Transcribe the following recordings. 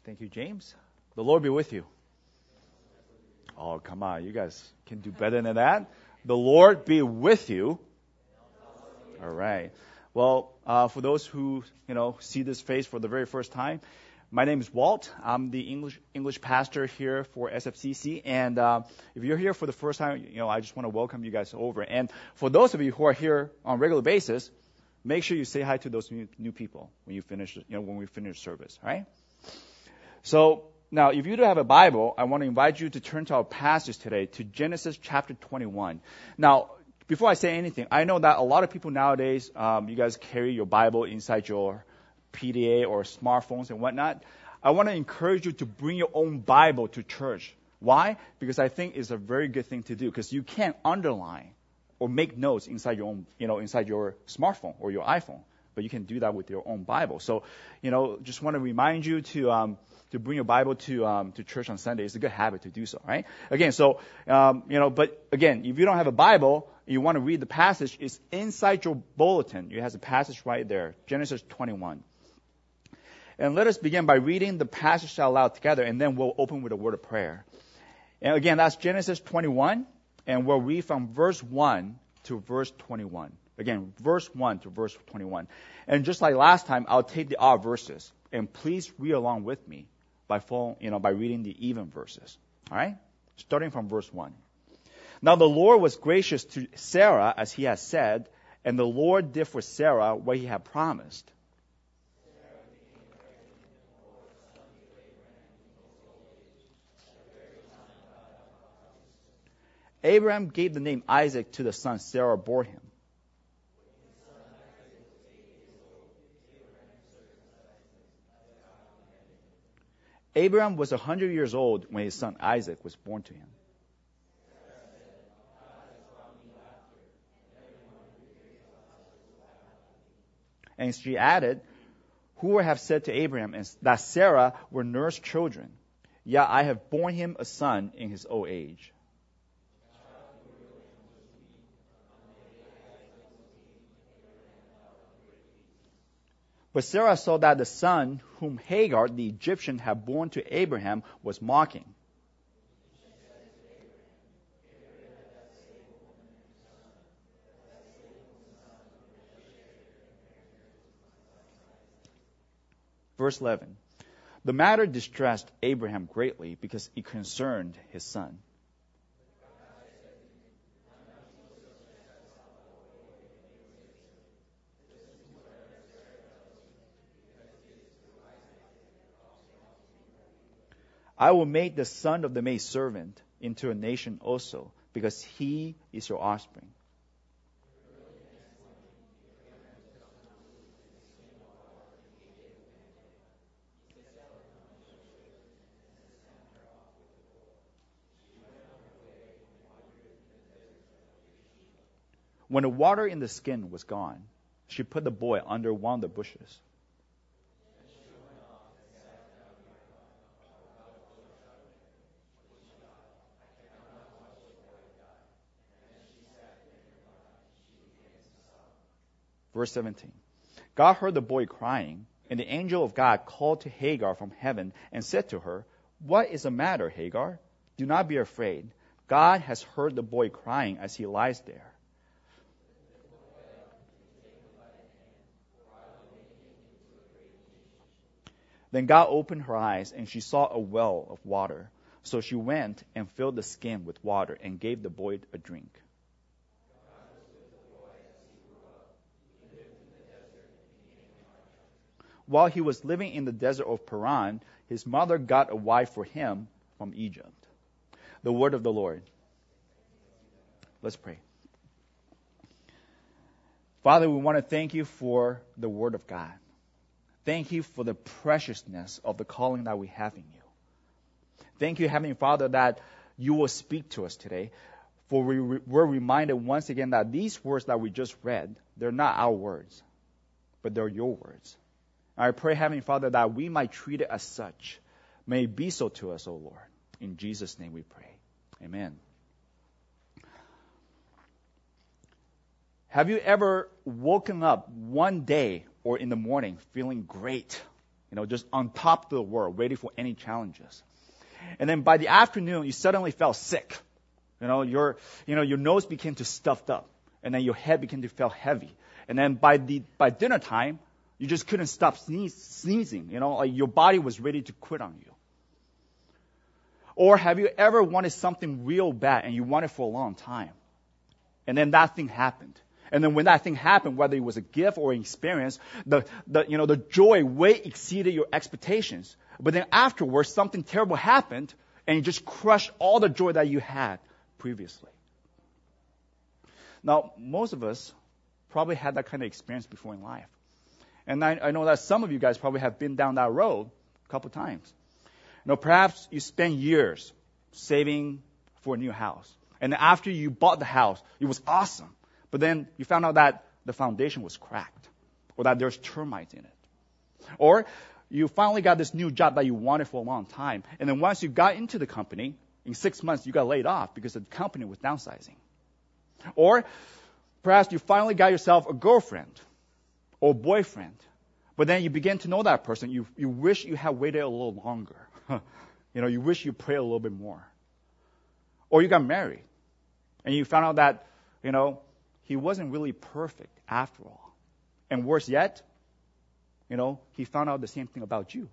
Thank you, James. The Lord be with you. Oh, come on. You guys can do better than that. The Lord be with you. All right. Well, for those who, see this face for the very first time, my name is Walt. I'm the English pastor here for SFCC. And if you're here for the first time, I just want to welcome you guys over. And for those of you who are here on a regular basis, make sure you say hi to those new people when we finish service, all right? So now, if you do have a Bible, I want to invite you to turn to our passage today, to Genesis chapter 21. Now, before I say anything, I know that a lot of people nowadays, you guys carry your Bible inside your PDA or smartphones and whatnot. I want to encourage you to bring your own Bible to church. Why? Because I think it's a very good thing to do, because you can't underline or make notes inside your own, inside your smartphone or your iPhone, but you can do that with your own Bible. So, just want to remind you to bring your Bible to church on Sunday. It's a good habit to do so, right? Again, so, but again, if you don't have a Bible, you want to read the passage, it's inside your bulletin. It has a passage right there, Genesis 21. And let us begin by reading the passage out loud together, and then we'll open with a word of prayer. And again, that's Genesis 21, and we'll read from verse 1 to verse 21. Again, verse 1 to verse 21. And just like last time, I'll take the odd verses, and please read along with me by reading the even verses. All right? Starting from verse 1. Now the Lord was gracious to Sarah as he had said, and the Lord did for Sarah what he had promised. Abraham gave the name Isaac to the son Sarah bore him. Abraham was 100 years old when his son Isaac was born to him. And she added, who would have said to Abraham that Sarah will nurse children? Yet I have borne him a son in his old age. But Sarah saw that the son whom Hagar the Egyptian had borne to Abraham was mocking. Verse 11. The matter distressed Abraham greatly because it concerned his son. I will make the son of the maidservant into a nation also, because he is your offspring. When the water in the skin was gone, she put the boy under one of the bushes. Verse 17. God heard the boy crying, and the angel of God called to Hagar from heaven and said to her, what is the matter, Hagar? Do not be afraid. God has heard the boy crying as he lies there. Then God opened her eyes, and she saw a well of water. So she went and filled the skin with water and gave the boy a drink. While he was living in the desert of Paran, his mother got a wife for him from Egypt. The word of the Lord. Let's pray. Father, we want to thank you for the word of God. Thank you for the preciousness of the calling that we have in you. Thank you, Heavenly Father, that you will speak to us today. For we're reminded once again that these words that we just read, they're not our words, but they're your words. I pray, Heavenly Father, that we might treat it as such. May it be so to us, O Lord. In Jesus' name we pray. Amen. Have you ever woken up one day or in the morning feeling great? just on top of the world, ready for any challenges. And then by the afternoon, you suddenly felt sick. Your nose became to stuffed up, and then your head began to feel heavy. And then by dinner time, you just couldn't stop sneezing. Like your body was ready to quit on you. Or have you ever wanted something real bad and you wanted it for a long time? And then that thing happened. And then when that thing happened, whether it was a gift or an experience, the joy way exceeded your expectations. But then afterwards, something terrible happened, and it just crushed all the joy that you had previously. Now, most of us probably had that kind of experience before in life. And I know that some of you guys probably have been down that road a couple times. Perhaps you spent years saving for a new house. And after you bought the house, it was awesome. But then you found out that the foundation was cracked, or that there's termites in it. Or you finally got this new job that you wanted for a long time. And then once you got into the company, in 6 months you got laid off because the company was downsizing. Or perhaps you finally got yourself a girlfriend or boyfriend. But then you begin to know that person. You wish you had waited a little longer. You wish you prayed a little bit more. Or you got married, and you found out that, he wasn't really perfect after all. And worse yet, he found out the same thing about you.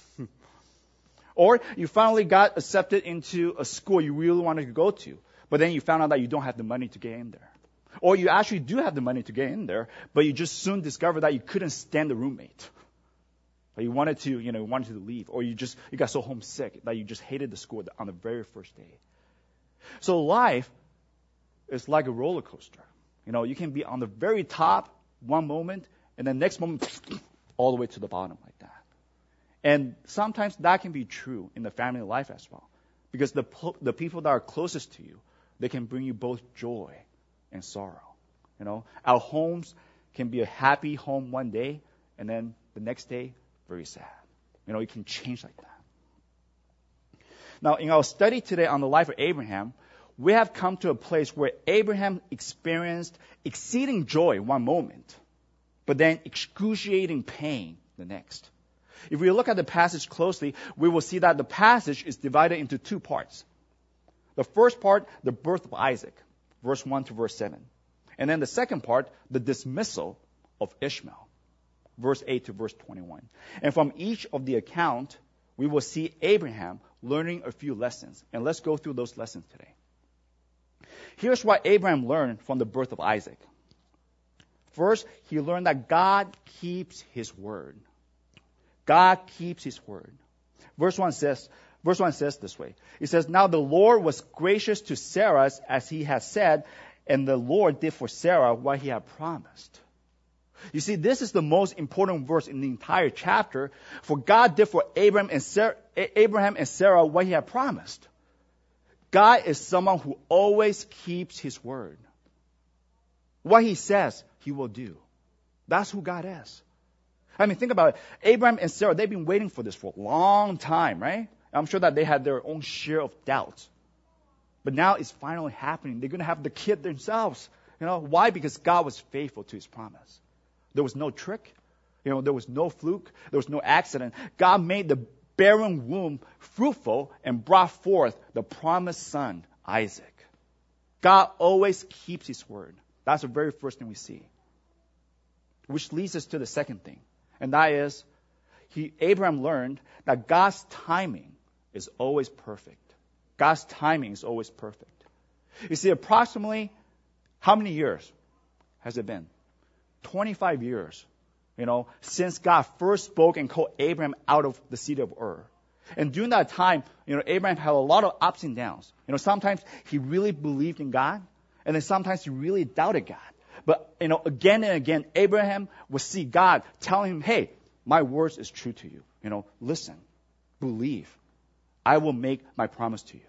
Or you finally got accepted into a school you really wanted to go to, but then you found out that you don't have the money to get in there. Or you actually do have the money to get in there, but you just soon discovered that you couldn't stand the roommate. But you wanted to leave, or you got so homesick that you just hated the school on the very first day. So life is like a roller coaster. You can be on the very top one moment, and the next moment, all the way to the bottom like that. And sometimes that can be true in the family life as well, because the people that are closest to you, they can bring you both joy and sorrow. Our homes can be a happy home one day, and then the next day, very sad. It can change like that. Now, in our study today on the life of Abraham, we have come to a place where Abraham experienced exceeding joy one moment, but then excruciating pain the next. If we look at the passage closely, we will see that the passage is divided into two parts. The first part, the birth of Isaac, verse 1 to verse 7. And then the second part, the dismissal of Ishmael, verse 8 to verse 21. And from each of the account, we will see Abraham learning a few lessons. And let's go through those lessons today. Here's what Abraham learned from the birth of Isaac. First, he learned that God keeps his word. God keeps his word. Verse 1 says this way. It says, "Now the Lord was gracious to Sarah as he had said, and the Lord did for Sarah what he had promised." You see, this is the most important verse in the entire chapter, for God did for Abraham and Sarah what he had promised. God is someone who always keeps his word. What he says, he will do. That's who God is. Think about it. Abraham and Sarah, they've been waiting for this for a long time, right? I'm sure that they had their own share of doubts. But now it's finally happening. They're going to have the kid themselves. Why? Because God was faithful to his promise. There was no trick. There was no fluke. There was no accident. God made the barren womb fruitful and brought forth the promised son, Isaac. God always keeps his word. That's the very first thing we see. Which leads us to the second thing. And that is, Abraham learned that God's timing is always perfect. God's timing is always perfect. You see, approximately how many years has it been? 25 years, since God first spoke and called Abraham out of the city of Ur. And during that time, Abraham had a lot of ups and downs. Sometimes he really believed in God, and then sometimes he really doubted God. But, again and again, Abraham would see God telling him, "Hey, my words is true to you. Listen, believe. I will make my promise to you."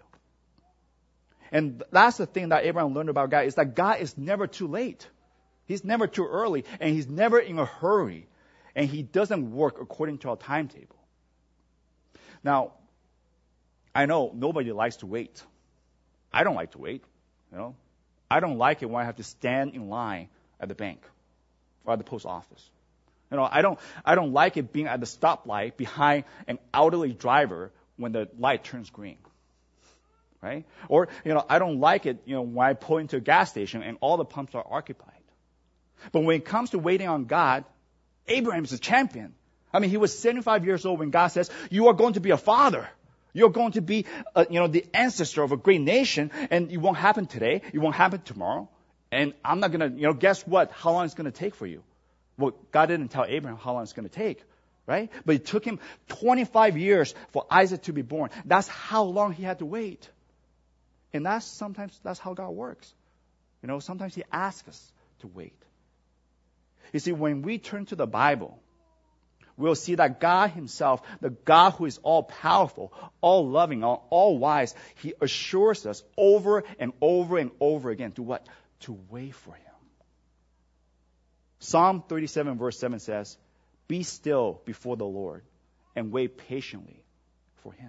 And that's the thing that Abraham learned about God, is that God is never too late. He's never too early, and he's never in a hurry, and he doesn't work according to our timetable. Now, I know nobody likes to wait. I don't like to wait, I don't like it when I have to stand in line at the bank or at the post office. I don't like it being at the stoplight behind an elderly driver when the light turns green. Right? Or, I don't like it, when I pull into a gas station and all the pumps are occupied. But when it comes to waiting on God, Abraham is a champion. He was 75 years old when God says, you are going to be a father. You're going to be, the ancestor of a great nation, and it won't happen today. It won't happen tomorrow. And I'm not going to, guess what? How long it's going to take for you? Well, God didn't tell Abraham how long it's going to take, right? But it took him 25 years for Isaac to be born. That's how long he had to wait. And sometimes that's how God works. Sometimes he asks us to wait. You see, when we turn to the Bible, we'll see that God himself, the God who is all powerful, all loving, all wise, he assures us over and over and over again to what? To wait for him. Psalm 37 verse 7 says, be still before the Lord and wait patiently for him.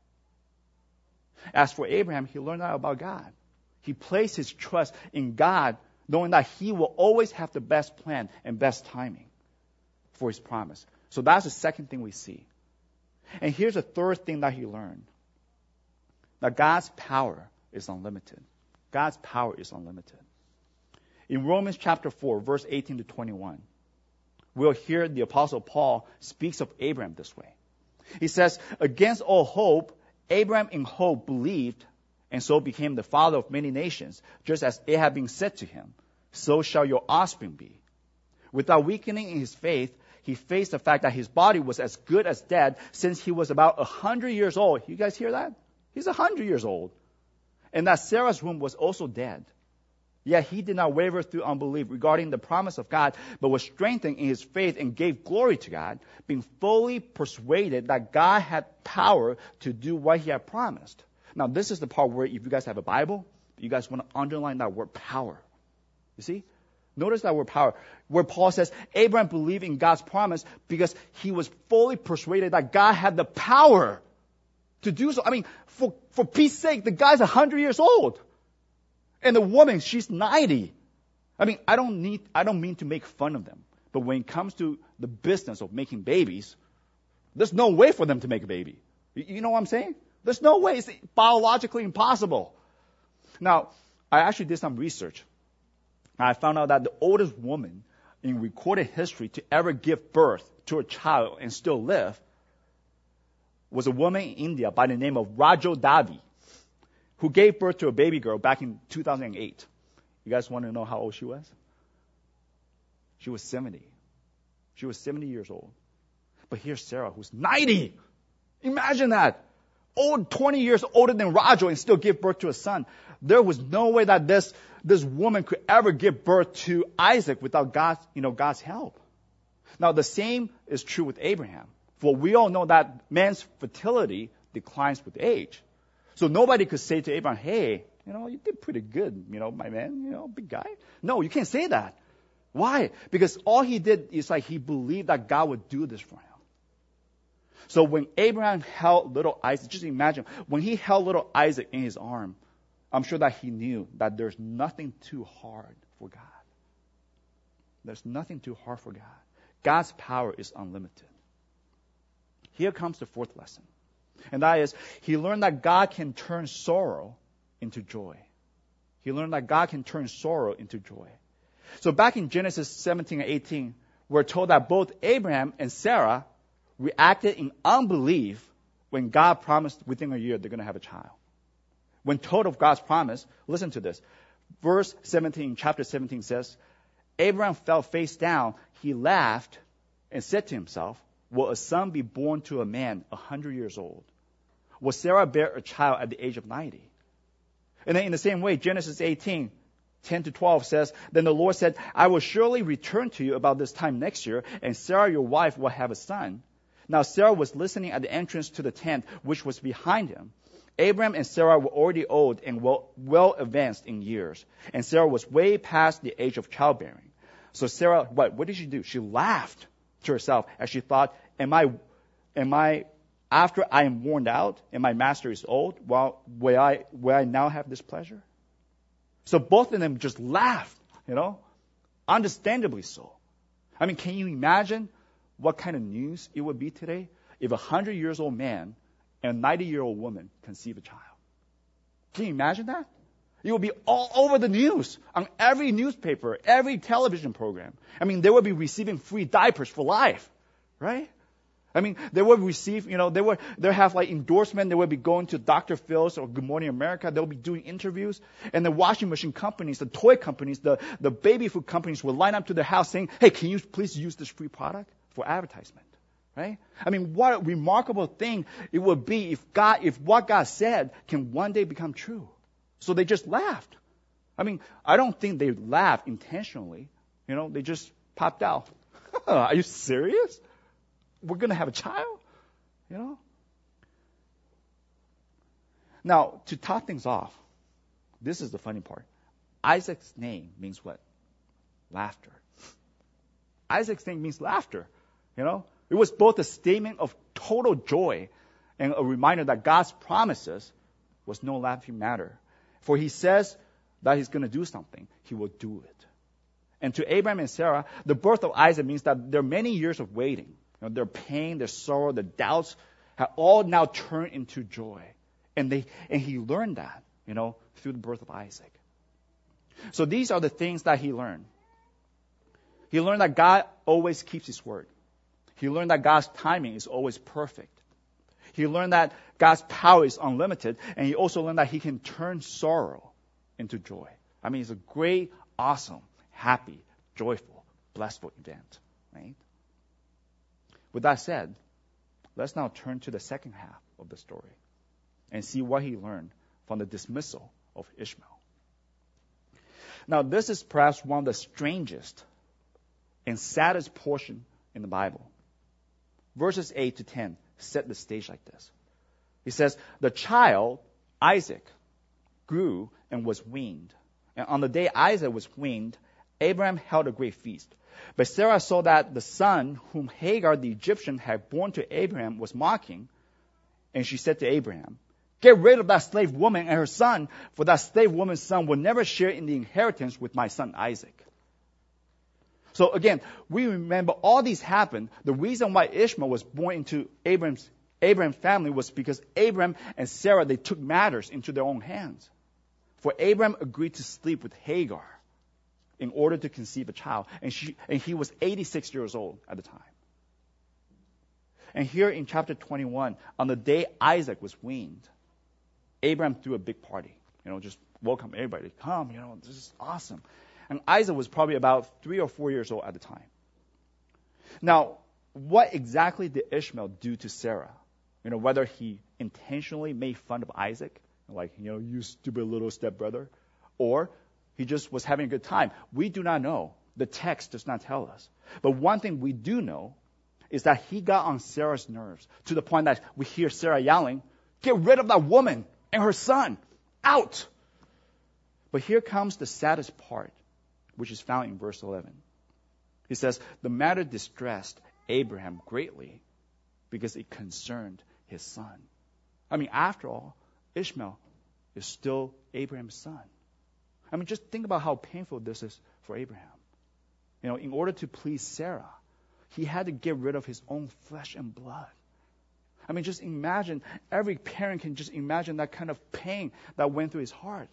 As for Abraham, he learned that about God. He placed his trust in God, knowing that he will always have the best plan and best timing for his promise. So that's the second thing we see. And here's the third thing that he learned. That God's power is unlimited. God's power is unlimited. In Romans chapter 4, verse 18 to 21, we'll hear the Apostle Paul speaks of Abraham this way. He says, against all hope, Abraham in hope believed, and so became the father of many nations, just as it had been said to him, so shall your offspring be. Without weakening in his faith, he faced the fact that his body was as good as dead since he was about 100 years old. You guys hear that? He's 100 years old. And that Sarah's womb was also dead. Yet he did not waver through unbelief regarding the promise of God, but was strengthened in his faith and gave glory to God, being fully persuaded that God had power to do what he had promised. Now, this is the part where if you guys have a Bible, you guys want to underline that word power. You see? Notice that word power, where Paul says Abraham believed in God's promise because he was fully persuaded that God had the power to do so. For peace sake, the guy's 100 years old. And the woman, she's 90. I don't mean to make fun of them. But when it comes to the business of making babies, there's no way for them to make a baby. You know what I'm saying? There's no way. It's biologically impossible. Now, I actually did some research. I found out that the oldest woman in recorded history to ever give birth to a child and still live was a woman in India by the name of Rajo Davi, who gave birth to a baby girl back in 2008. You guys want to know how old she was? She was 70. She was 70 years old. But here's Sarah, who's 90. Imagine that. 20 years older than Rajo and still give birth to a son. There was no way that this woman could ever give birth to Isaac without God's help. Now, the same is true with Abraham. For we all know that man's fertility declines with age. So nobody could say to Abraham, hey, you did pretty good, my man, big guy. No, you can't say that. Why? Because all he did is he believed that God would do this for him. So when Abraham held little Isaac, just imagine, when he held little Isaac in his arm, I'm sure that he knew that there's nothing too hard for God. There's nothing too hard for God. God's power is unlimited. Here comes the fourth lesson. And that is, he learned that God can turn sorrow into joy. He learned that God can turn sorrow into joy. So back in Genesis 17 and 18, we're told that both Abraham and Sarah reacted in unbelief when God promised within a year they're going to have a child. When told of God's promise, listen to this. Verse 17, chapter 17 says, Abraham fell face down. He laughed and said to himself, will a son be born to a man 100 years old? Will Sarah bear a child at the age of 90? And then in the same way, Genesis 18, 10 to 12 says, then the Lord said, I will surely return to you about this time next year, and Sarah, your wife, will have a son. Now Sarah was listening at the entrance to the tent, which was behind him. Abraham and Sarah were already old and well advanced in years, and Sarah was way past the age of childbearing. So Sarah, what did she do? She laughed to herself as she thought, am I, after I am worn out and my master is old, will I now have this pleasure? So both of them just laughed, understandably so. I mean, can you imagine what kind of news it would be today if a 100-year-old man and a 90-year-old woman conceive a child? Can you imagine that? It would be all over the news, on every newspaper, every television program. I mean, they would be receiving free diapers for life, right? I mean, they would receive, they have like endorsement. They would be going to Dr. Phil's or Good Morning America. They'll be doing interviews. And the washing machine companies, the toy companies, the baby food companies will line up to their house saying, hey, can you please use this free product for advertisement, right? I mean, what a remarkable thing it would be if what God said can one day become true. So they just laughed. I mean, I don't think they laughed intentionally. They just popped out. Are you serious? We're going to have a child? Now, to top things off, this is the funny part. Isaac's name means what? Laughter. Isaac's name means laughter. It was both a statement of total joy and a reminder that God's promises was no laughing matter. For he says that he's going to do something. He will do it. And to Abraham and Sarah, the birth of Isaac means that there are many years of waiting. Their pain, their sorrow, their doubts have all now turned into joy. And he learned that, through the birth of Isaac. So these are the things that he learned. He learned that God always keeps his word. He learned that God's timing is always perfect. He learned that God's power is unlimited, and he also learned that he can turn sorrow into joy. I mean, it's a great, awesome, happy, joyful, blissful event, right? With that said, let's now turn to the second half of the story and see what he learned from the dismissal of Ishmael. Now, this is perhaps one of the strangest and saddest portion in the Bible. Verses 8 to 10 set the stage like this. He says, the child, Isaac, grew and was weaned. And on the day Isaac was weaned, Abraham held a great feast. But Sarah saw that the son whom Hagar the Egyptian had borne to Abraham was mocking. And she said to Abraham, get rid of that slave woman and her son, for that slave woman's son will never share in the inheritance with my son Isaac. So again, we remember all these happened. The reason why Ishmael was born into Abraham's family was because Abraham and Sarah, they took matters into their own hands. For Abraham agreed to sleep with Hagar in order to conceive a child. And he was 86 years old at the time. And here in chapter 21, on the day Isaac was weaned, Abraham threw a big party. Just welcome everybody. Come, this is awesome. And Isaac was probably about 3 or 4 years old at the time. Now, what exactly did Ishmael do to Sarah? Whether he intentionally made fun of Isaac, like, you stupid little stepbrother, or he just was having a good time. We do not know. The text does not tell us. But one thing we do know is that he got on Sarah's nerves to the point that we hear Sarah yelling, get rid of that woman and her son. Out! But here comes the saddest part, which is found in verse 11. He says, the matter distressed Abraham greatly because it concerned his son. I mean, after all, Ishmael is still Abraham's son. I mean, just think about how painful this is for Abraham. In order to please Sarah, he had to get rid of his own flesh and blood. I mean, just imagine, every parent can just imagine that kind of pain that went through his heart.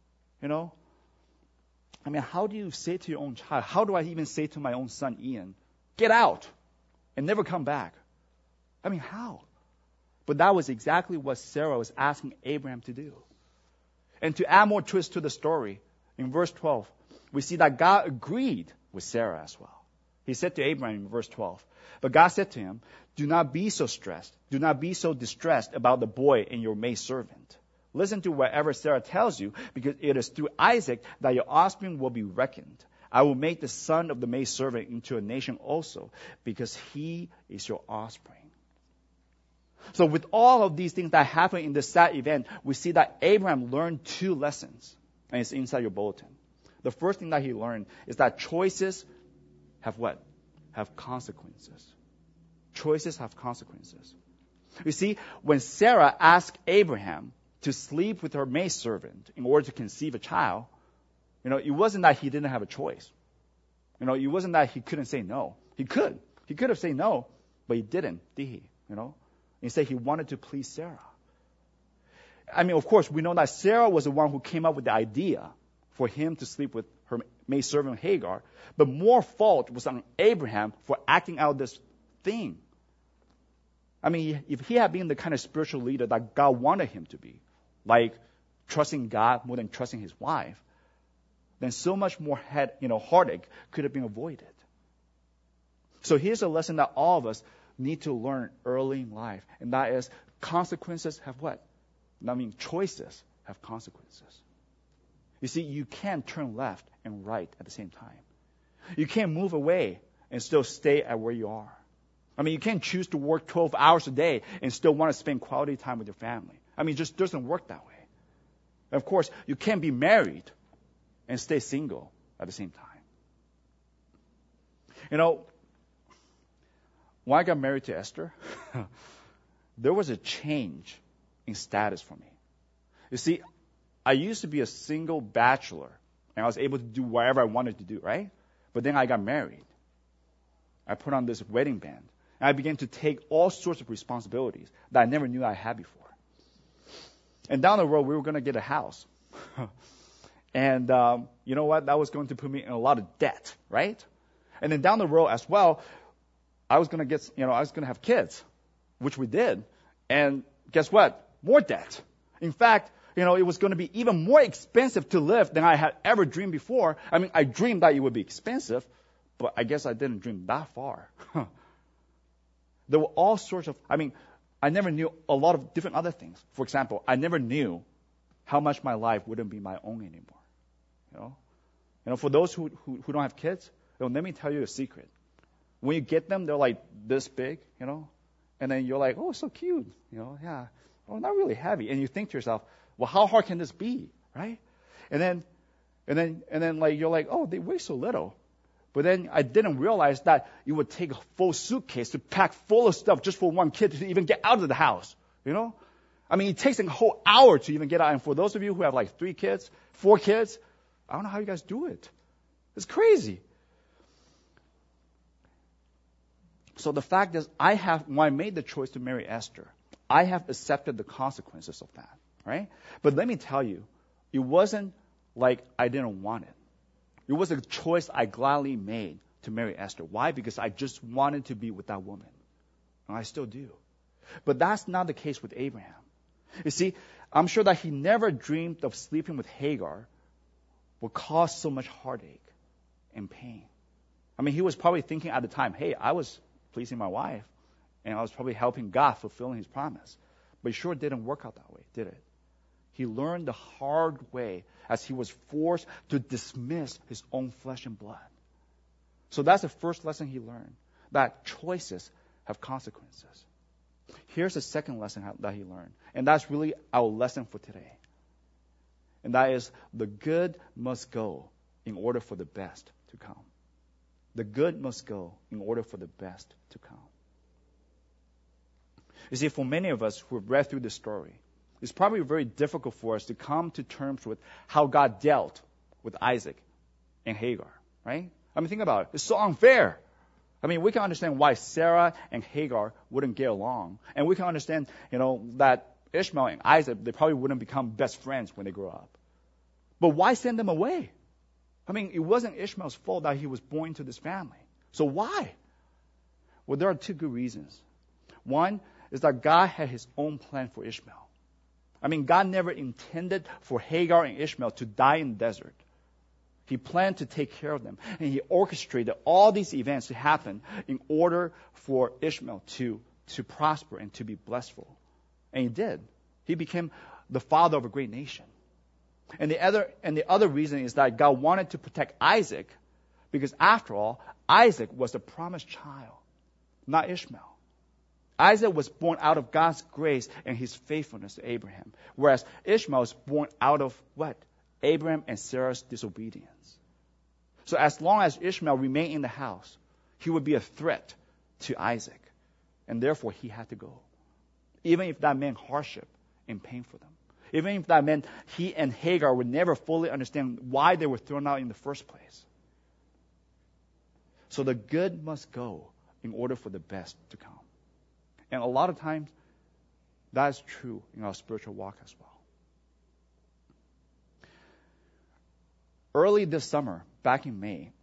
I mean, how do you say to your own child, how do I even say to my own son, Ian, get out and never come back? I mean, how? But that was exactly what Sarah was asking Abraham to do. And to add more twist to the story, in verse 12, we see that God agreed with Sarah as well. He said to Abraham in verse 12, but God said to him, do not be so stressed, do not be so distressed about the boy and your maidservant. Listen to whatever Sarah tells you, because it is through Isaac that your offspring will be reckoned. I will make the son of the maidservant into a nation also, because he is your offspring. So with all of these things that happen in this sad event, we see that Abraham learned 2 lessons, and it's inside your bulletin. The first thing that he learned is that choices have what? Have consequences. Choices have consequences. You see, when Sarah asked Abraham to sleep with her maidservant in order to conceive a child, it wasn't that he didn't have a choice. It wasn't that he couldn't say no. He could. He could have said no, but he didn't, did he? Instead, he wanted to please Sarah. Of course, we know that Sarah was the one who came up with the idea for him to sleep with her maidservant Hagar. But more fault was on Abraham for acting out this thing. If he had been the kind of spiritual leader that God wanted him to be, like trusting God more than trusting his wife, then so much more heartache could have been avoided. So here's a lesson that all of us need to learn early in life, and that is consequences have what? Choices have consequences. You see, you can't turn left and right at the same time. You can't move away and still stay at where you are. You can't choose to work 12 hours a day and still want to spend quality time with your family. It just doesn't work that way. And of course, you can't be married and stay single at the same time. When I got married to Esther, there was a change in status for me. You see, I used to be a single bachelor, and I was able to do whatever I wanted to do, right? But then I got married. I put on this wedding band, and I began to take all sorts of responsibilities that I never knew I had before. And down the road, we were going to get a house. And you know what? That was going to put me in a lot of debt, right? And then down the road as well, I was going to have kids, which we did. And guess what? More debt. In fact, it was going to be even more expensive to live than I had ever dreamed before. I dreamed that it would be expensive, but I guess I didn't dream that far. There were all sorts of, I never knew a lot of different other things. For example, I never knew how much my life wouldn't be my own anymore. For those who don't have kids, let me tell you a secret. When you get them, they're like this big, and then you're like, oh, so cute, yeah. Oh, not really heavy. And you think to yourself, well, how hard can this be, right? And then like you're like, oh, they weigh so little. But then I didn't realize that it would take a full suitcase to pack full of stuff just for one kid to even get out of the house, It takes a whole hour to even get out. And for those of you who have like 3 kids, 4 kids, I don't know how you guys do it. It's crazy. So the fact is, when I made the choice to marry Esther, I have accepted the consequences of that, right? But let me tell you, it wasn't like I didn't want it. It was a choice I gladly made to marry Esther. Why? Because I just wanted to be with that woman. And I still do. But that's not the case with Abraham. You see, I'm sure that he never dreamed of sleeping with Hagar would cause so much heartache and pain. He was probably thinking at the time, hey, I was pleasing my wife, and I was probably helping God fulfilling his promise. But it sure didn't work out that way, did it? He learned the hard way as he was forced to dismiss his own flesh and blood. So that's the first lesson he learned, that choices have consequences. Here's the second lesson that he learned, and that's really our lesson for today. And that is, the good must go in order for the best to come. The good must go in order for the best to come. You see, for many of us who have read through this story, it's probably very difficult for us to come to terms with how God dealt with Isaac and Hagar, right? Think about it. It's so unfair. We can understand why Sarah and Hagar wouldn't get along. And we can understand, that Ishmael and Isaac, they probably wouldn't become best friends when they grow up. But why send them away? It wasn't Ishmael's fault that he was born into this family. So why? Well, there are 2 good reasons. One is that God had his own plan for Ishmael. God never intended for Hagar and Ishmael to die in the desert. He planned to take care of them. And he orchestrated all these events to happen in order for Ishmael to prosper and to be blessful. And he did. He became the father of a great nation. And the other reason is that God wanted to protect Isaac, because after all, Isaac was the promised child, not Ishmael. Isaac was born out of God's grace and his faithfulness to Abraham, whereas Ishmael was born out of what? Abraham and Sarah's disobedience. So as long as Ishmael remained in the house, he would be a threat to Isaac, and therefore he had to go, even if that meant hardship and pain for them. Even if that meant he and Hagar would never fully understand why they were thrown out in the first place. So the good must go in order for the best to come. And a lot of times, that is true in our spiritual walk as well. Early this summer, back in May,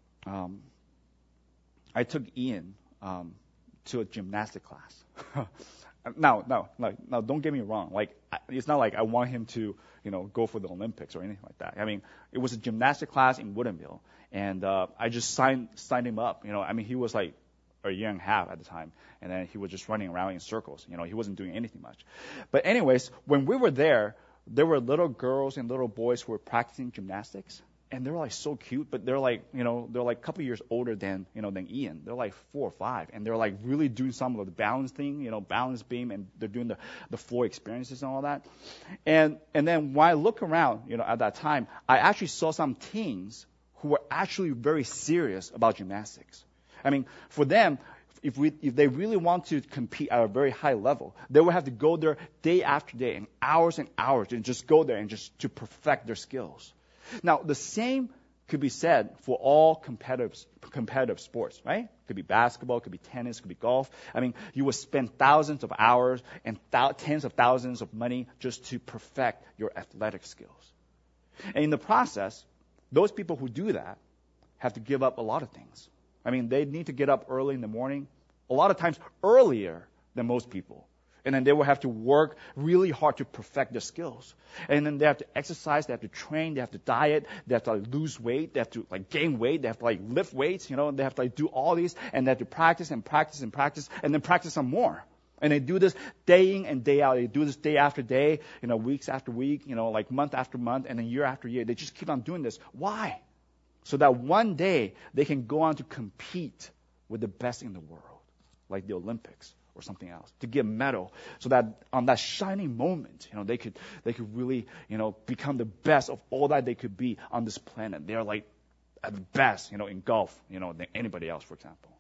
I took Ian to a gymnastic class. Now, don't get me wrong. Like, it's not like I want him to, go for the Olympics or anything like that. I mean, it was a gymnastic class in Woodinville, and I just signed him up. He was like a year and a half at the time, and then he was just running around in circles. He wasn't doing anything much. But anyways, when we were there were little girls and little boys who were practicing gymnastics. And they're like so cute, but they're like, they're like a couple years older than Ian. They're like 4 or 5, and they're like really doing some of the balance thing, balance beam, and they're doing the floor experiences and all that. And then when I look around, at that time, I actually saw some teens who were actually very serious about gymnastics. I mean, for them, if they really want to compete at a very high level, they would have to go there day after day and hours and just go there and just to perfect their skills. Now, the same could be said for all competitive sports, right? It could be basketball, it could be tennis, it could be golf. I mean, you would spend thousands of hours and tens of thousands of money just to perfect your athletic skills. And in the process, those people who do that have to give up a lot of things. I mean, they need to get up early in the morning, a lot of times earlier than most people. And then they will have to work really hard to perfect their skills. And then they have to exercise, they have to train, they have to diet, they have to lose weight, they have to gain weight, they have to lift weights, they have to do all these, and they have to practice and practice and practice, and then practice some more. And they do this day in and day out. They do this day after day, weeks after week, month after month, and then year after year. They just keep on doing this. Why? So that one day they can go on to compete with the best in the world, like the Olympics or something else, to get a medal, so that on that shining moment, they could really, become the best of all that they could be on this planet. They're like at the best, in golf, than anybody else, for example.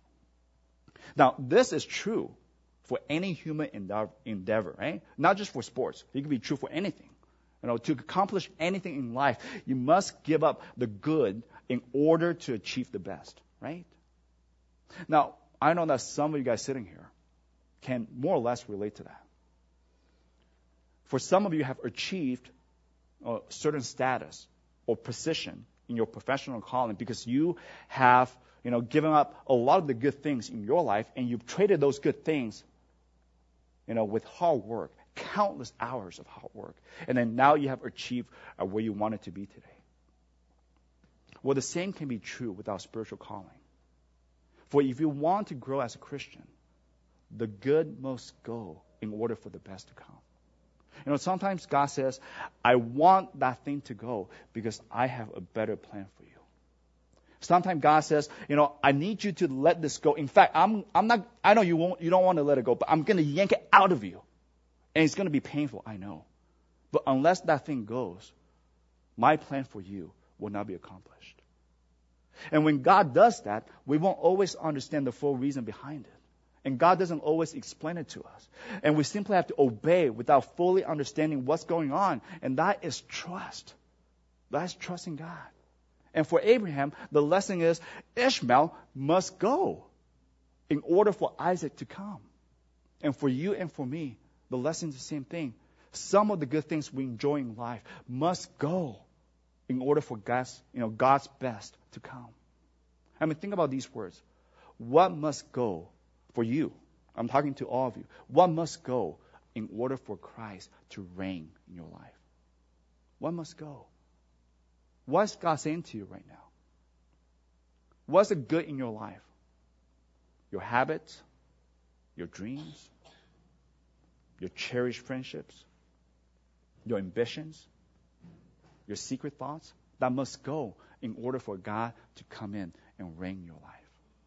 Now, this is true for any human endeavor, right? Not just for sports. It could be true for anything. To accomplish anything in life, you must give up the good in order to achieve the best, right? Now, I know that some of you guys sitting here can more or less relate to that. For some of you have achieved a certain status or position in your professional calling because you have, given up a lot of the good things in your life, and you've traded those good things, with hard work, countless hours of hard work. And then now you have achieved where you wanted to be today. Well, the same can be true with our spiritual calling. For if you want to grow as a Christian, the good must go in order for the best to come. Sometimes God says, I want that thing to go because I have a better plan for you. Sometimes God says, I need you to let this go. In fact, I know you don't want to let it go, but I'm going to yank it out of you. And it's going to be painful, I know. But unless that thing goes, my plan for you will not be accomplished. And when God does that, we won't always understand the full reason behind it. And God doesn't always explain it to us. And we simply have to obey without fully understanding what's going on. And that is trust. That is trusting God. And for Abraham, the lesson is Ishmael must go in order for Isaac to come. And for you and for me, the lesson is the same thing. Some of the good things we enjoy in life must go in order for God's best to come. I mean, think about these words. What must go for you? I'm talking to all of you. What must go in order for Christ to reign in your life? What must go? What's God saying to you right now? What's the good in your life? Your habits, your dreams, your cherished friendships, your ambitions, your secret thoughts, that must go in order for God to come in and reign in your life.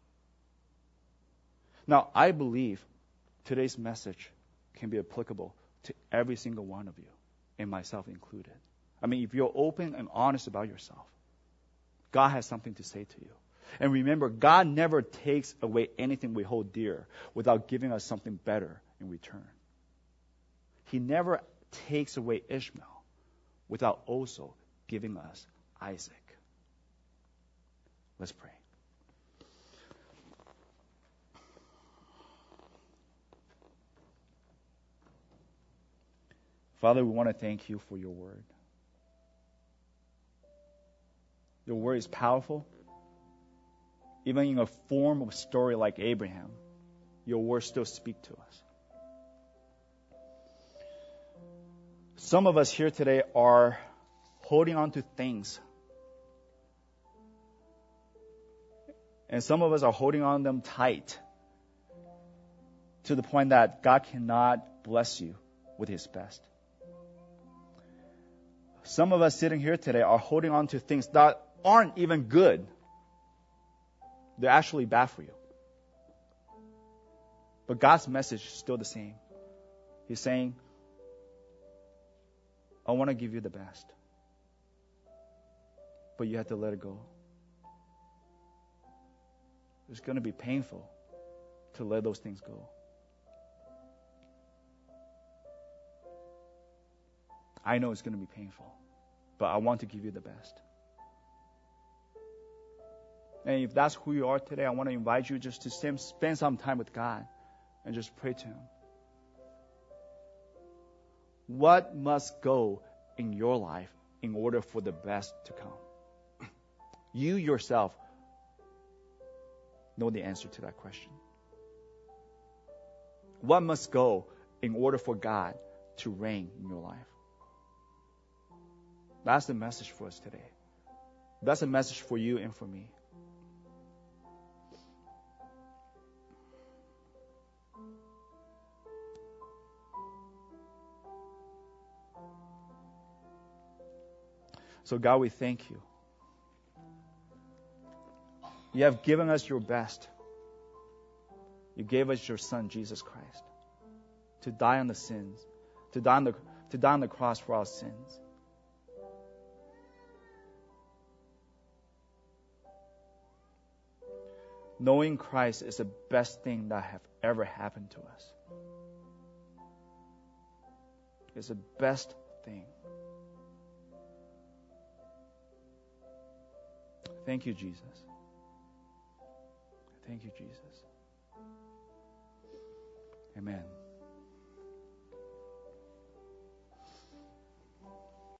Now, I believe today's message can be applicable to every single one of you, and myself included. I mean, if you're open and honest about yourself, God has something to say to you. And remember, God never takes away anything we hold dear without giving us something better in return. He never takes away Ishmael without also giving us Isaac. Let's pray. Father, we want to thank you for your word. Your word is powerful. Even in a form of a story like Abraham, your words still speak to us. Some of us here today are holding on to things. And some of us are holding on them tight to the point that God cannot bless you with His best. Some of us sitting here today are holding on to things that aren't even good. They're actually bad for you. But God's message is still the same. He's saying, I want to give you the best. But you have to let it go. It's going to be painful to let those things go. I know it's going to be painful, but I want to give you the best. And if that's who you are today, I want to invite you just to spend some time with God and just pray to Him. What must go in your life in order for the best to come? You yourself know the answer to that question. What must go in order for God to reign in your life? That's the message for us today. That's a message for you and for me. So God, we thank you. You have given us your best. You gave us your Son, Jesus Christ, to die on the sins, to die on the cross for our sins. Knowing Christ is the best thing that have ever happened to us. It's the best thing. Thank you, Jesus. Thank you, Jesus. Amen.